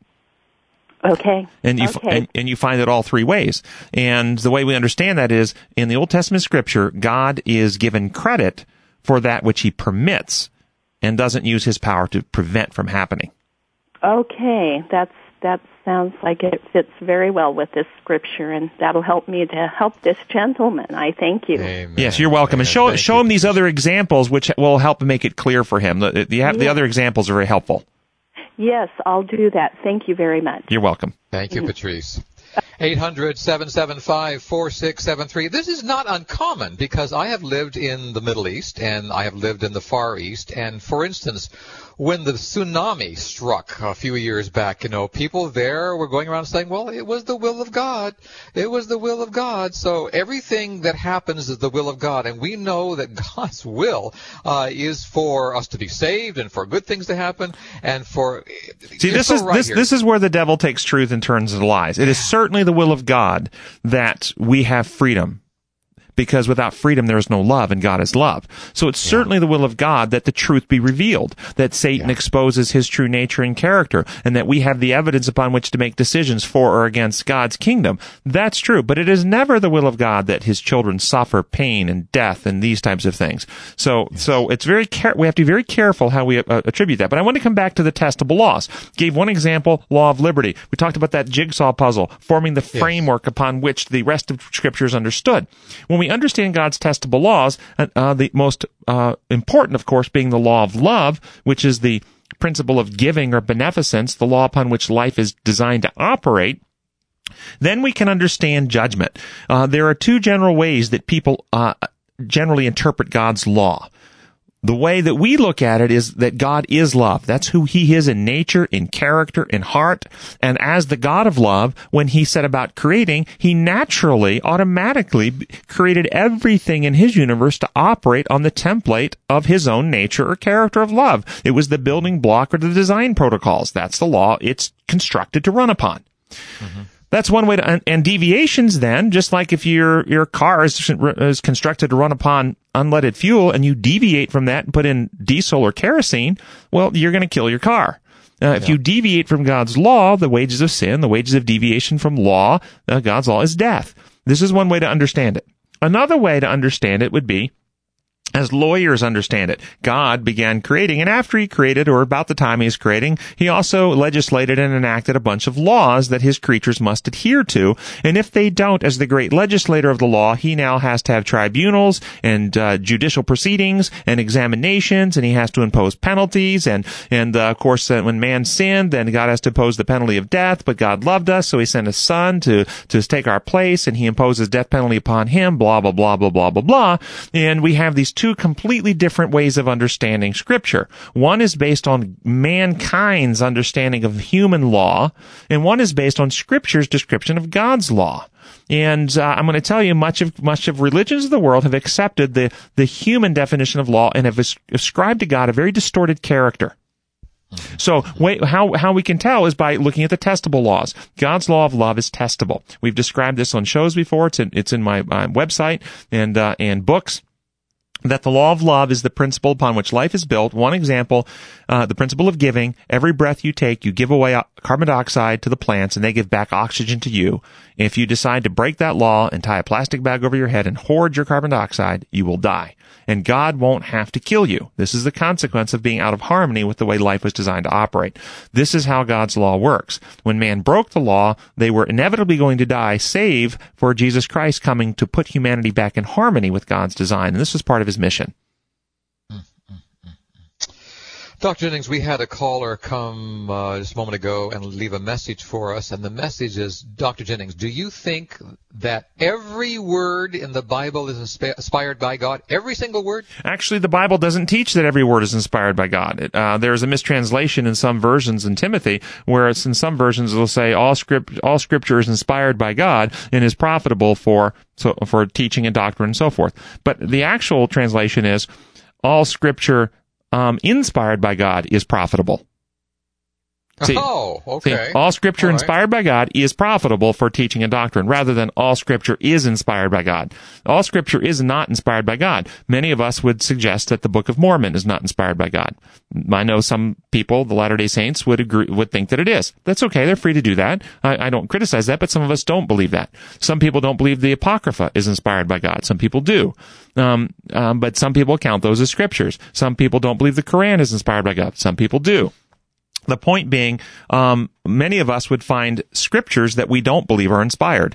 Okay. And you find it all three ways. And the way we understand that is in the Old Testament Scripture, God is given credit for that which He permits, and doesn't use His power to prevent from happening. Okay, that sounds like it fits very well with this scripture, and that'll help me to help this gentleman. I thank you. Amen. Yes, you're welcome. And show him these other examples, which will help make it clear for him. The other examples are very helpful. Yes, I'll do that. Thank you very much. You're welcome. Thank you, Patrice. 800-775-4673. This is not uncommon because I have lived in the Middle East and I have lived in the Far East. And for instance, when the tsunami struck a few years back, people there were going around saying, well, it was the will of God. It was the will of God. So everything that happens is the will of God. And we know that God's will is for us to be saved and for good things to happen and for... See, this is where the devil takes truth and turns it to lies. It is certainly the will of God that we have freedom, because without freedom there is no love, and God is love. So it's certainly the will of God that the truth be revealed, that Satan exposes his true nature and character, and that we have the evidence upon which to make decisions for or against God's kingdom. That's true, but it is never the will of God that His children suffer pain and death and these types of things. So it's we have to be very careful how we attribute that. But I want to come back to the testable laws. Gave one example, law of liberty. We talked about that jigsaw puzzle, forming the framework upon which the rest of Scripture is understood. When we understand God's testable laws, the most important, of course, being the law of love, which is the principle of giving or beneficence, the law upon which life is designed to operate, then we can understand judgment. There are two general ways that people generally interpret God's law. The way that we look at it is that God is love. That's who He is in nature, in character, in heart. And as the God of love, when He set about creating, He naturally, automatically created everything in His universe to operate on the template of His own nature or character of love. It was the building block or the design protocols. That's the law it's constructed to run upon. Mm-hmm. That's one way to, and deviations then, just like if your car is constructed to run upon unleaded fuel and you deviate from that and put in diesel or kerosene, well, you're going to kill your car. If you deviate from God's law, the wages of sin, the wages of deviation from law, God's law is death. This is one way to understand it. Another way to understand it would be, as lawyers understand it, God began creating, and after he created, or about the time he was creating, he also legislated and enacted a bunch of laws that his creatures must adhere to. And if they don't, as the great legislator of the law, he now has to have tribunals and judicial proceedings and examinations, and he has to impose penalties. And of course, when man sinned, then God has to impose the penalty of death. But God loved us, so he sent his son to take our place, and he imposes death penalty upon him. Blah blah blah blah blah blah blah. And we have these two completely different ways of understanding Scripture. One is based on mankind's understanding of human law, and one is based on Scripture's description of God's law. And I'm going to tell you, much of religions of the world have accepted the human definition of law and have ascribed to God a very distorted character. So how we can tell is by looking at the testable laws. God's law of love is testable. We've described this on shows before. It's in my website and books. That the law of love is the principle upon which life is built. One example, the principle of giving. Every breath you take, you give away carbon dioxide to the plants, and they give back oxygen to you. If you decide to break that law and tie a plastic bag over your head and hoard your carbon dioxide, you will die. And God won't have to kill you. This is the consequence of being out of harmony with the way life was designed to operate. This is how God's law works. When man broke the law, they were inevitably going to die, save for Jesus Christ coming to put humanity back in harmony with God's design. And this was part of his mission. Dr. Jennings, we had a caller come just a moment ago and leave a message for us, and the message is, Dr. Jennings, do you think that every word in the Bible is inspired by God? Every single word? Actually, the Bible doesn't teach that every word is inspired by God. There's a mistranslation in some versions in Timothy, where it's in some versions it'll say all scripture is inspired by God and is profitable for teaching and doctrine and so forth. But the actual translation is all scripture inspired by God is profitable. See, okay. All Scripture inspired by God is profitable for teaching and doctrine, rather than all Scripture is inspired by God. All Scripture is not inspired by God. Many of us would suggest that the Book of Mormon is not inspired by God. I know some people, the Latter-day Saints, would think that it is. That's okay. They're free to do that. I don't criticize that, but some of us don't believe that. Some people don't believe the Apocrypha is inspired by God. Some people do. But some people count those as scriptures. Some people don't believe the Quran is inspired by God. Some people do. The point being, many of us would find scriptures that we don't believe are inspired.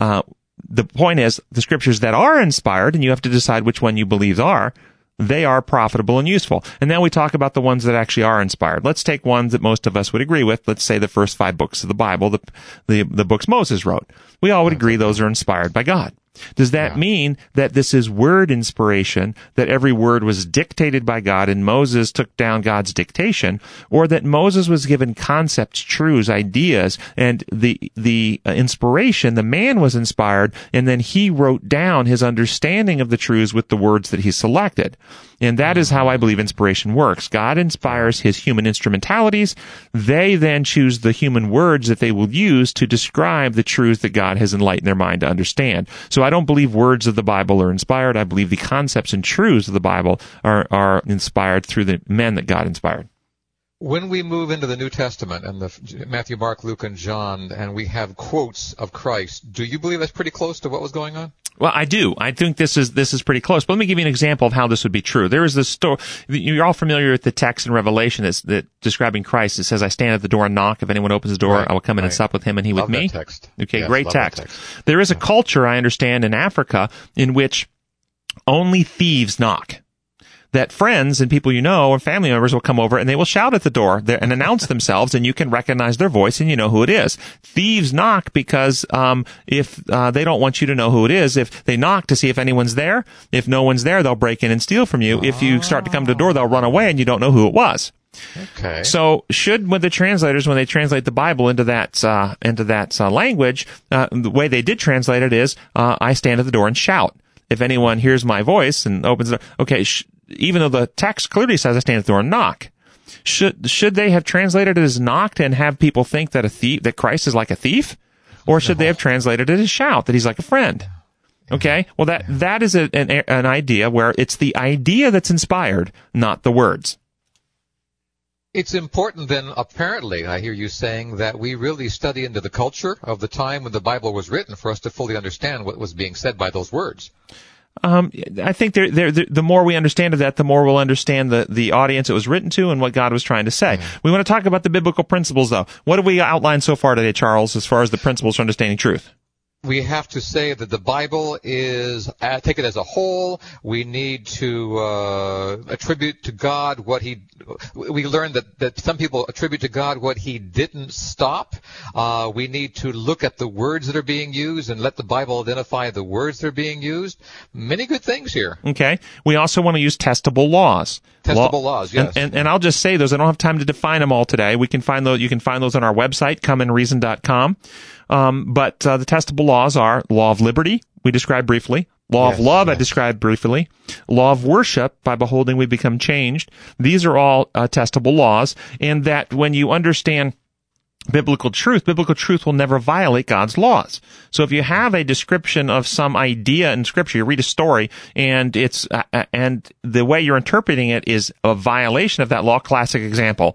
The point is, the scriptures that are inspired, and you have to decide which one you believe are, they are profitable and useful. And now we talk about the ones that actually are inspired. Let's take ones that most of us would agree with. Let's say the first 5 books of the Bible, the books Moses wrote. We all would agree those are inspired by God. Does that mean that this is word inspiration, that every word was dictated by God and Moses took down God's dictation, or that Moses was given concepts, truths, ideas, and the inspiration, the man was inspired, and then he wrote down his understanding of the truths with the words that he selected? And that is how I believe inspiration works. God inspires his human instrumentalities. They then choose the human words that they will use to describe the truths that God has enlightened their mind to understand. So I don't believe words of the Bible are inspired. I believe the concepts and truths of the Bible are inspired through the men that God inspired. When we move into the New Testament and the Matthew, Mark, Luke, and John, and we have quotes of Christ, do you believe that's pretty close to what was going on? Well, I do. I think this is pretty close. But let me give you an example of how this would be true. There is this story. You're all familiar with the text in Revelation that describing Christ. It says, "I stand at the door and knock. If anyone opens the door, I will come in and sup with him and he with me." That text. Okay, yes, great text. There is a culture, I understand, in Africa in which only thieves knock. That friends and people you know or family members will come over and they will shout at the door and announce themselves, and you can recognize their voice and you know who it is. Thieves knock because if they don't want you to know who it is, if they knock to see if anyone's there, if no one's there, they'll break in and steal from you. If you start to come to the door, they'll run away and you don't know who it was. Okay. So when the translators, when they translate the Bible into that language, the way they did translate it is, I stand at the door and shout. If anyone hears my voice and opens the door, okay, even though the text clearly says I stand at the door and knock, should they have translated it as knocked and have people think that that Christ is like a thief? Or should they have translated it as shout, that he's like a friend? Okay? Well, that is an idea where it's the idea that's inspired, not the words. It's important then, apparently, I hear you saying, that we really study into the culture of the time when the Bible was written for us to fully understand what was being said by those words. I think the more we understand of that, the more we'll understand the audience it was written to and what God was trying to say. We want to talk about the biblical principles, though. What have we outlined so far today, Charles, as far as the principles for understanding truth? We have to say that the Bible is, take it as a whole. We need to attribute to God what we learned that some people attribute to God what he didn't stop. We need to look at the words that are being used and let the Bible identify the words that are being used. Many good things here. Okay. We also want to use testable laws. Testable laws, yes. And I'll just say those. I don't have time to define them all today. You can find those on our website, comeandreason.com. But the testable laws are law of liberty, we described briefly. Law of love, I described briefly. Law of worship, by beholding we become changed. These are all testable laws, and that when you understand biblical truth will never violate God's laws. So if you have a description of some idea in Scripture, you read a story, and it's and the way you're interpreting it is a violation of that law. Classic example.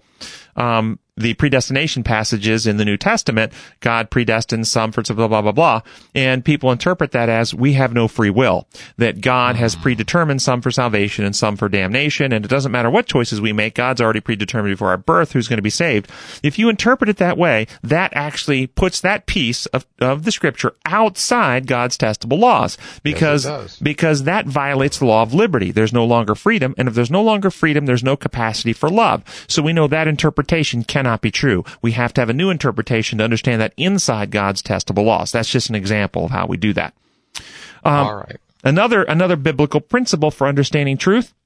The predestination passages in the New Testament, God predestines some for blah, blah, blah, blah, and people interpret that as we have no free will, that God has predetermined some for salvation and some for damnation, and it doesn't matter what choices we make, God's already predetermined before our birth who's going to be saved. If you interpret it that way, that actually puts that piece of the Scripture outside God's testable laws, because that violates the law of liberty. There's no longer freedom, and if there's no longer freedom, there's no capacity for love. So we know that interpretation cannot be true. We have to have a new interpretation to understand that inside God's testable laws. That's just an example of how we do that. All right. Another biblical principle for understanding truth: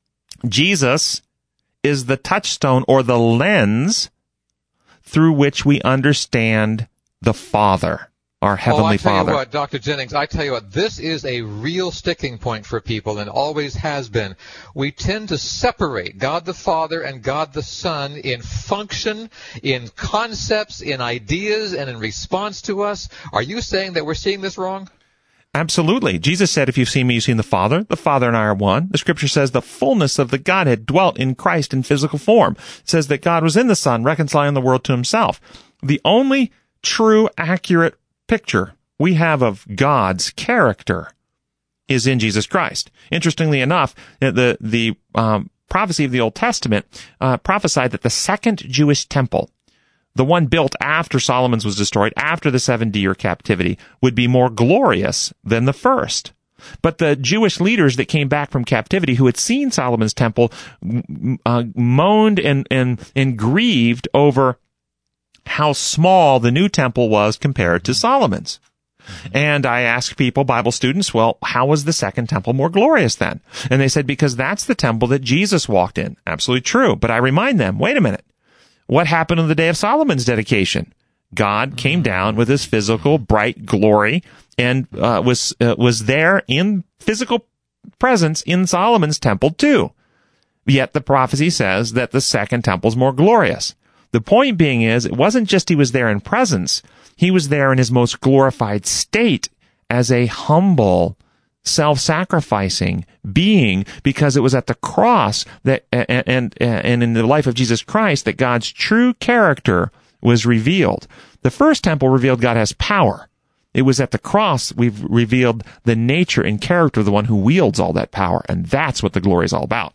Jesus is the touchstone or the lens through which we understand the Father, our Heavenly Father. I tell you what, Dr. Jennings, I tell you what, this is a real sticking point for people and always has been. We tend to separate God the Father and God the Son in function, in concepts, in ideas, and in response to us. Are you saying that we're seeing this wrong? Absolutely. Jesus said, if you've seen me, you've seen the Father. The Father and I are one. The Scripture says the fullness of the Godhead dwelt in Christ in physical form. It says that God was in the Son, reconciling the world to himself. The only true, accurate picture we have of God's character is in Jesus Christ. Interestingly enough, the prophecy of the Old Testament prophesied that the second Jewish temple, the one built after Solomon's was destroyed, after the 70-year captivity, would be more glorious than the first. But the Jewish leaders that came back from captivity who had seen Solomon's temple moaned and grieved over how small the new temple was compared to Solomon's. And I asked people, Bible students, well, how was the second temple more glorious then? And they said, because that's the temple that Jesus walked in. Absolutely true. But I remind them, wait a minute. What happened on the day of Solomon's dedication? God came down with his physical bright glory and was there in physical presence in Solomon's temple too. Yet the prophecy says that the second temple is more glorious. The point being is, it wasn't just he was there in presence. He was there in his most glorified state as a humble, self-sacrificing being, because it was at the cross that and in the life of Jesus Christ that God's true character was revealed. The first temple revealed God has power. It was at the cross we've revealed the nature and character of the one who wields all that power, and that's what the glory is all about.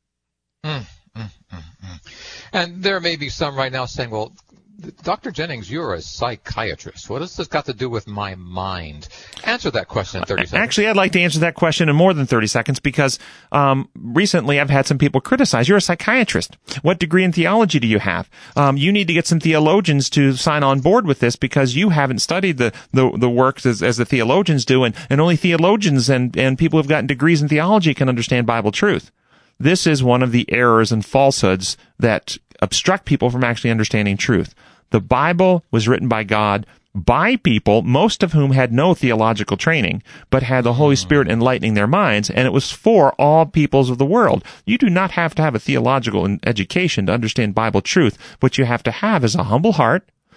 And there may be some right now saying, well, Dr. Jennings, you're a psychiatrist. What has this got to do with my mind? Answer that question in 30 seconds. Actually, I'd like to answer that question in more than 30 seconds because recently I've had some people criticize, you're a psychiatrist. What degree in theology do you have? You need to get some theologians to sign on board with this because you haven't studied the works as the theologians do, and only theologians and people who've gotten degrees in theology can understand Bible truth. This is one of the errors and falsehoods that obstruct people from actually understanding truth. The Bible was written by God, by people, most of whom had no theological training, but had the Holy Spirit enlightening their minds, and it was for all peoples of the world. You do not have to have a theological education to understand Bible truth. What you have to have is a humble heart,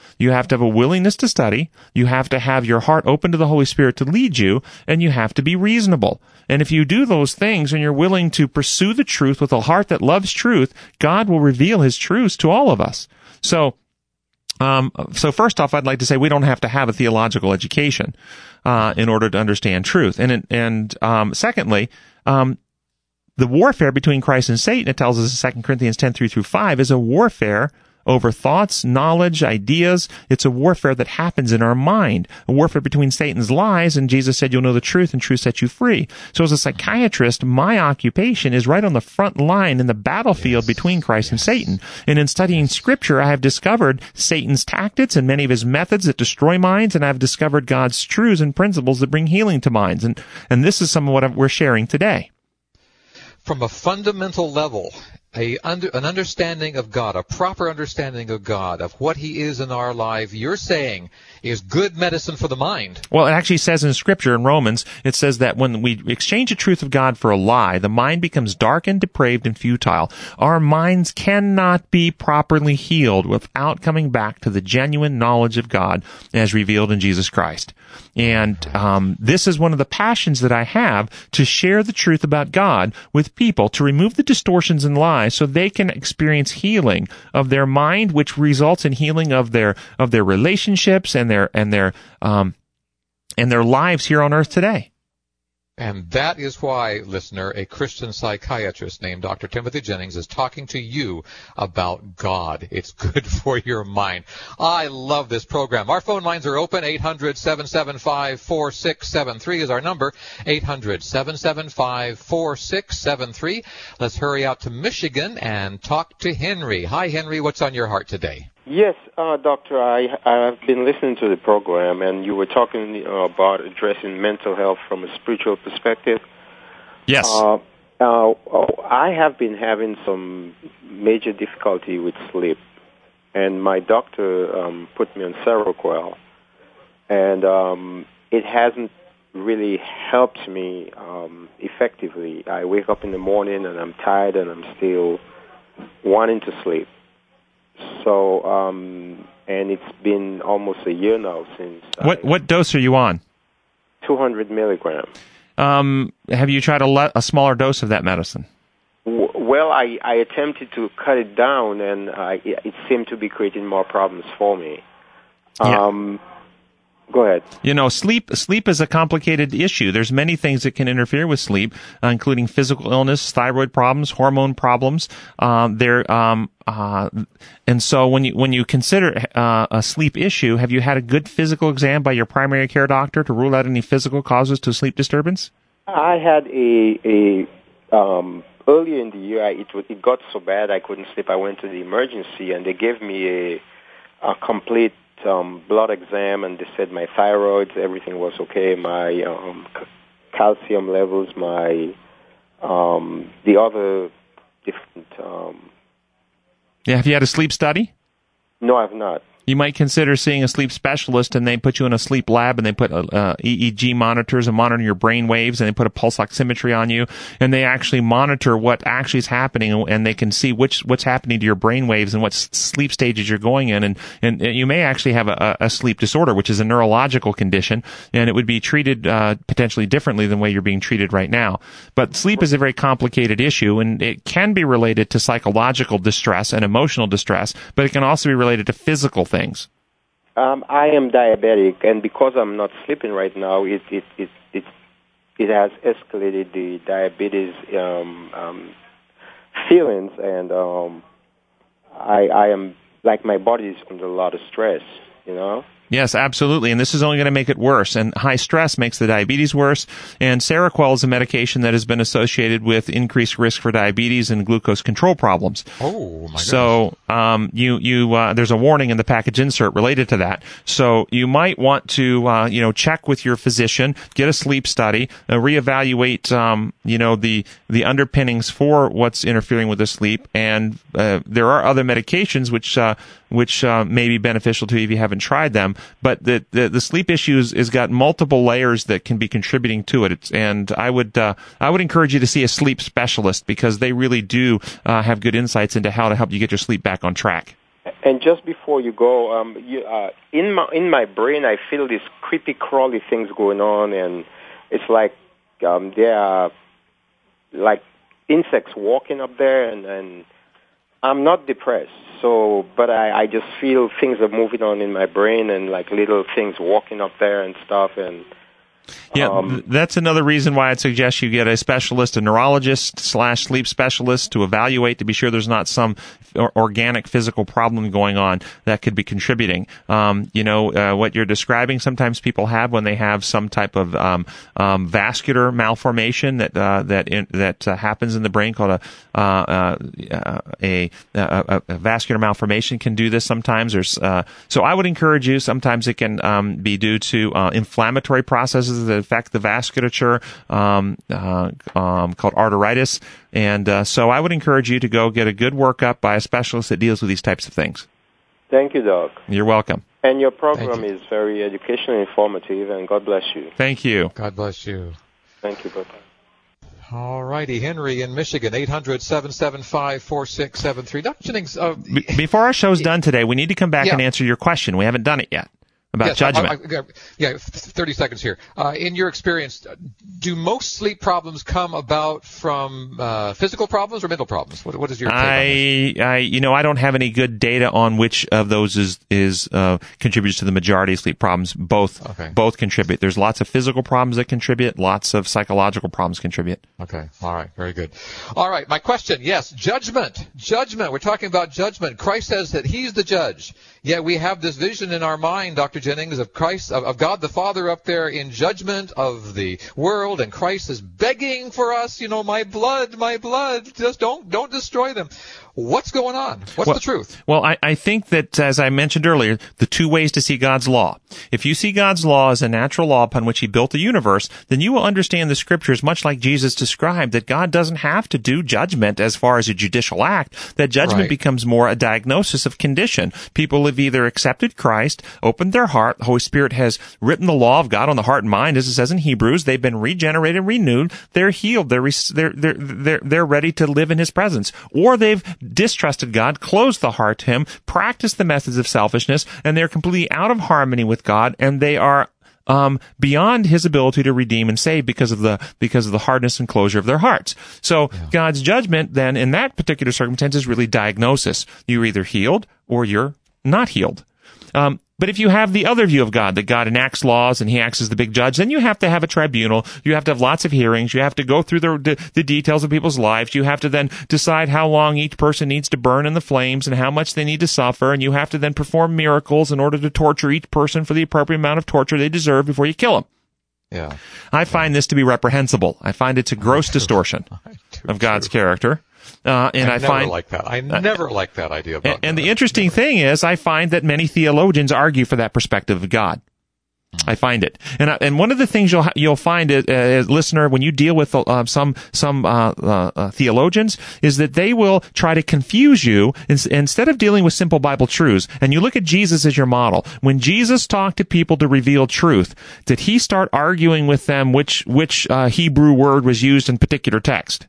You have to have a willingness to study. You have to have your heart open to the Holy Spirit to lead you, and you have to be reasonable. And if you do those things and you're willing to pursue the truth with a heart that loves truth, God will reveal his truths to all of us. So first off, I'd like to say we don't have to have a theological education in order to understand truth. And secondly, the warfare between Christ and Satan, it tells us in 2 Corinthians 10:3-5, is a warfare over thoughts, knowledge, ideas. It's a warfare that happens in our mind, a warfare between Satan's lies, and Jesus said, you'll know the truth, and truth sets you free. So as a psychiatrist, my occupation is right on the front line in the battlefield between Christ and Satan. And in studying Scripture, I have discovered Satan's tactics and many of his methods that destroy minds, and I've discovered God's truths and principles that bring healing to minds. And this is some of what we're sharing today. From a fundamental level, an understanding of God, a proper understanding of God, of what he is in our life, you're saying is good medicine for the mind. Well, it actually says in Scripture, in Romans, it says that when we exchange the truth of God for a lie, the mind becomes dark and depraved and futile. Our minds cannot be properly healed without coming back to the genuine knowledge of God as revealed in Jesus Christ. And this is one of the passions that I have, to share the truth about God with people, to remove the distortions and lies so they can experience healing of their mind, which results in healing of their relationships and their lives here on earth today. And that is why, listener, a Christian psychiatrist named Dr. Timothy Jennings is talking to you about God. It's good for your mind. I love this program. Our phone lines are open. 800-775-4673 is our number. 800-775-4673. Let's hurry out to Michigan and talk to Henry. Hi, Henry. What's on your heart today? Yes, Doctor, I've been listening to the program, and you were talking about addressing mental health from a spiritual perspective. Yes. I have been having some major difficulty with sleep, and my doctor put me on Seroquel, and it hasn't really helped me effectively. I wake up in the morning, and I'm tired, and I'm still wanting to sleep. So, and it's been almost a year now since. What dose are you on? 200 milligrams. Have you tried a smaller dose of that medicine? Well, I attempted to cut it down, and it seemed to be creating more problems for me. Yeah. Go ahead. You know, sleep is a complicated issue. There's many things that can interfere with sleep, including physical illness, thyroid problems, hormone problems. And so when you consider a sleep issue, have you had a good physical exam by your primary care doctor to rule out any physical causes to sleep disturbance? I had earlier in the year, it got so bad I couldn't sleep. I went to the emergency, and they gave me a complete blood exam, and they said my thyroid, everything was okay, my calcium levels, my the other different. Yeah, have you had a sleep study? No, I've not. You might consider seeing a sleep specialist, and they put you in a sleep lab, and they put EEG monitors and monitor your brain waves, and they put a pulse oximetry on you, and they actually monitor what actually is happening, and they can see what's happening to your brain waves and what sleep stages you're going in, and you may actually have a sleep disorder, which is a neurological condition, and it would be treated potentially differently than the way you're being treated right now. But sleep is a very complicated issue, and it can be related to psychological distress and emotional distress, but it can also be related to physical things. I am diabetic, and because I'm not sleeping right now, it has escalated the diabetes feelings, and I am like my body is under a lot of stress, you know. Yes, absolutely, and this is only going to make it worse, and high stress makes the diabetes worse, and Seroquel is a medication that has been associated with increased risk for diabetes and glucose control problems. Oh, my goodness. So, there's a warning in the package insert related to that. So, you might want to, check with your physician, get a sleep study, reevaluate, the underpinnings for what's interfering with the sleep, and there are other medications which may be beneficial to you if you haven't tried them. But the sleep issues has got multiple layers that can be contributing to it. And I would encourage you to see a sleep specialist, because they really do have good insights into how to help you get your sleep back on track. And just before you go, in my brain, I feel these creepy crawly things going on, and it's like there are like insects walking up there, and I'm not depressed. So, but I just feel things are moving on in my brain, and like little things walking up there and stuff, and. Yeah, that's another reason why I'd suggest you get a specialist, a neurologist / sleep specialist to evaluate to be sure there's not some organic physical problem going on that could be contributing. What you're describing, sometimes people have when they have some type of vascular malformation that happens in the brain called a vascular malformation can do this sometimes. So I would encourage you, sometimes it can be due to inflammatory processes that affect the vasculature called arteritis. And so I would encourage you to go get a good workup by a specialist that deals with these types of things. Thank you, Doc. You're welcome. And your program is very educational and informative, and God bless you. Thank you. God bless you. Thank you. Bye-bye. All righty. Henry in Michigan, 800-775-4673. Dr. Jennings. Before our show's done today, we need to come back and answer your question. We haven't done it yet. About judgment. 30 seconds here. In your experience, do most sleep problems come about from physical problems or mental problems? What is your take on this? I don't have any good data on which of those is contributes to the majority of sleep problems. Both contribute. There's lots of physical problems that contribute. Lots of psychological problems contribute. Okay. All right. Very good. All right. My question. Yes. Judgment. We're talking about judgment. Christ says that He's the judge. Yet we have this vision in our mind, Dr. Jennings, of Christ, of God the Father up there in judgment of the world, and Christ is begging for us, my blood, just don't destroy them. What's going on? What's the truth? Well, I think that, as I mentioned earlier, the two ways to see God's law. If you see God's law as a natural law upon which He built the universe, then you will understand the Scriptures much like Jesus described, that God doesn't have to do judgment as far as a judicial act, that judgment becomes more a diagnosis of condition. People have either accepted Christ, opened their heart, the Holy Spirit has written the law of God on the heart and mind, as it says in Hebrews, they've been regenerated, renewed, they're healed, they're ready to live in His presence. Or they've distrusted God, closed the heart to Him, practiced the methods of selfishness, and they're completely out of harmony with God, and they are beyond His ability to redeem and save because of the hardness and closure of their hearts. So God's judgment then in that particular circumstance is really diagnosis. You're either healed or you're not healed. But if you have the other view of God, that God enacts laws and He acts as the big judge, then you have to have a tribunal. You have to have lots of hearings. You have to go through the details of people's lives. You have to then decide how long each person needs to burn in the flames and how much they need to suffer. And you have to then perform miracles in order to torture each person for the appropriate amount of torture they deserve before you kill them. Yeah. I find this to be reprehensible. I find it's a gross distortion of God's character. I never like that. I never like that idea about and the interesting thing is, I find that many theologians argue for that perspective of God. I find it, and one of the things you'll find, as listener, when you deal with some theologians, is that they will try to confuse you instead of dealing with simple Bible truths. And you look at Jesus as your model. When Jesus talked to people to reveal truth, did He start arguing with them which Hebrew word was used in particular text?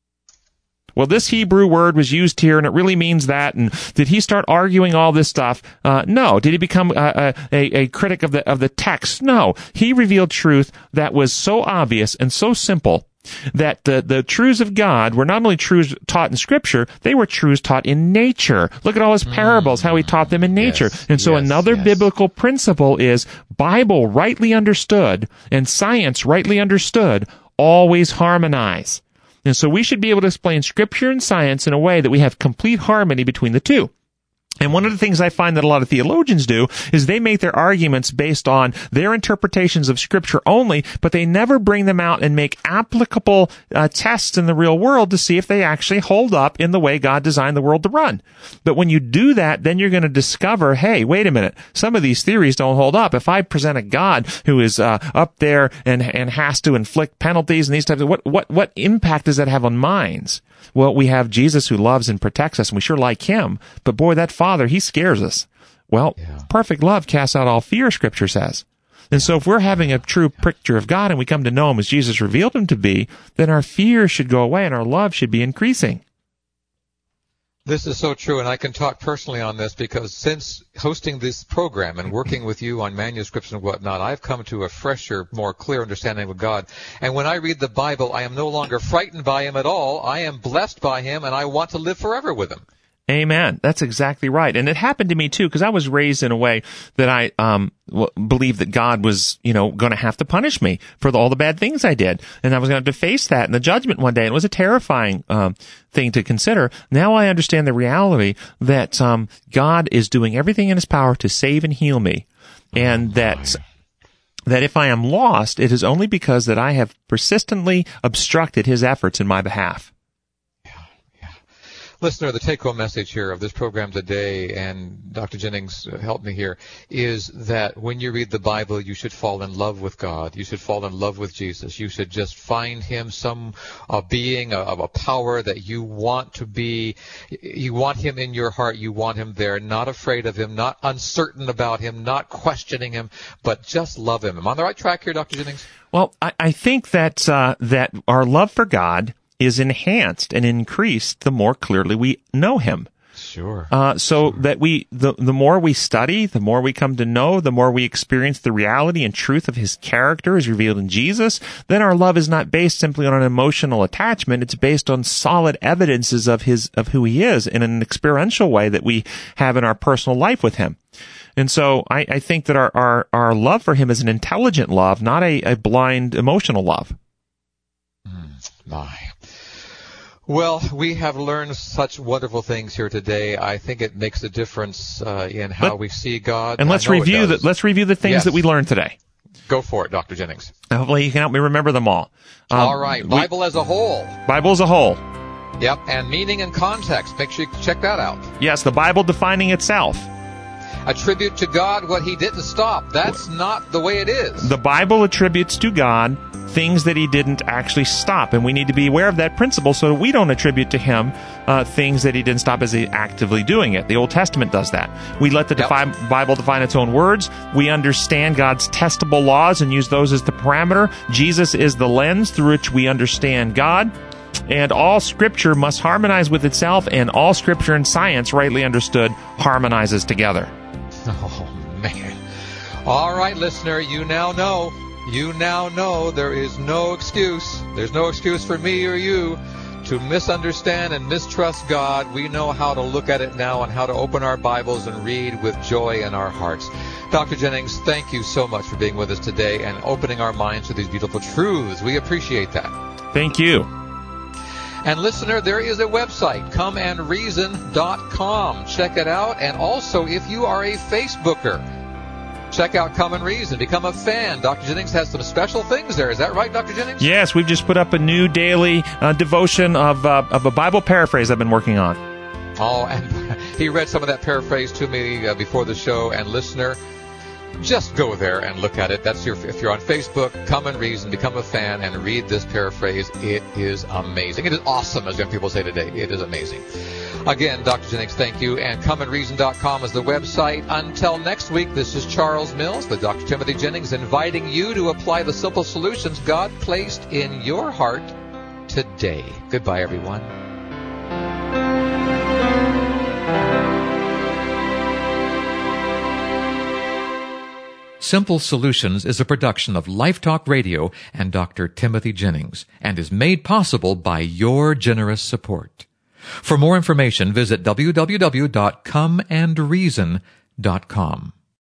Well, this Hebrew word was used here, and it really means that. And did He start arguing all this stuff? No. Did He become a critic of the text? No. He revealed truth that was so obvious and so simple that the truths of God were not only truths taught in Scripture, they were truths taught in nature. Look at all His parables, how He taught them in nature. And so another biblical principle is Bible rightly understood and science rightly understood always harmonize. And so we should be able to explain Scripture and science in a way that we have complete harmony between the two. And one of the things I find that a lot of theologians do is they make their arguments based on their interpretations of Scripture only, but they never bring them out and make applicable tests in the real world to see if they actually hold up in the way God designed the world to run. But when you do that, then you're going to discover, hey, wait a minute, some of these theories don't hold up. If I present a God who is up there and has to inflict penalties and these types of what impact does that have on minds? Well, we have Jesus who loves and protects us, and we sure like Him. But boy, that Father, He scares us. Well, perfect love casts out all fear, Scripture says. And so if we're having a true picture of God and we come to know Him as Jesus revealed Him to be, then our fear should go away and our love should be increasing. This is so true, and I can talk personally on this because since hosting this program and working with you on manuscripts and whatnot, I've come to a fresher, more clear understanding of God. And when I read the Bible, I am no longer frightened by Him at all. I am blessed by Him, and I want to live forever with Him. Amen. That's exactly right. And it happened to me too, because I was raised in a way that I believed that God was, going to have to punish me for all the bad things I did. And I was going to have to face that in the judgment one day. And it was a terrifying thing to consider. Now I understand the reality that God is doing everything in His power to save and heal me. And that if I am lost, it is only because that I have persistently obstructed His efforts in my behalf. Listener, the take-home message here of this program today, and Dr. Jennings helped me here, is that when you read the Bible, you should fall in love with God. You should fall in love with Jesus. You should just find Him some being of a power that you want to be. You want Him in your heart. You want Him there. Not afraid of Him. Not uncertain about Him. Not questioning Him. But just love Him. Am I on the right track here, Dr. Jennings? Well, I think that that our love for God is enhanced and increased the more clearly we know Him. Sure. So that the more we study, the more we come to know, the more we experience the reality and truth of His character as revealed in Jesus, then our love is not based simply on an emotional attachment. It's based on solid evidences of who He is in an experiential way that we have in our personal life with Him. And so I think that our love for Him is an intelligent love, not a blind emotional love. My. Well, we have learned such wonderful things here today. I think it makes a difference in how we see God. And let's review the things that we learned today. Go for it, Dr. Jennings. Hopefully you can help me remember them all. All right. Bible as a whole. Bible as a whole. Yep. And meaning and context. Make sure you check that out. Yes, the Bible defining itself. Attribute to God what He didn't stop. That's not the way it is. The Bible attributes to God things that He didn't actually stop, and we need to be aware of that principle so that we don't attribute to Him things that He didn't stop as He actively doing it. The Old Testament does that. We let the Bible define its own words. We understand God's testable laws and use those as the parameter. Jesus is the lens through which we understand God. And all Scripture must harmonize with itself, and all Scripture and science, rightly understood, harmonizes together. Oh, man. All right, listener, you now know there is no excuse. There's no excuse for me or you to misunderstand and mistrust God. We know how to look at it now and how to open our Bibles and read with joy in our hearts. Dr. Jennings, thank you so much for being with us today and opening our minds to these beautiful truths. We appreciate that. Thank you. And listener, there is a website, comeandreason.com. Check it out. And also, if you are a Facebooker, check out Come and Reason. Become a fan. Dr. Jennings has some special things there. Is that right, Dr. Jennings? Yes, we've just put up a new daily devotion of a Bible paraphrase I've been working on. Oh, and he read some of that paraphrase to me before the show. And listener, just go there and look at it. If you're on Facebook, Come and Reason, become a fan, and read this paraphrase. It is amazing. It is awesome, as young people say today. It is amazing. Again, Dr. Jennings, thank you. And comeandreason.com is the website. Until next week, this is Charles Mills with Dr. Timothy Jennings inviting you to apply the simple solutions God placed in your heart today. Goodbye, everyone. Simple Solutions is a production of Life Talk Radio and Dr. Timothy Jennings and is made possible by your generous support. For more information, visit www.comeandreason.com.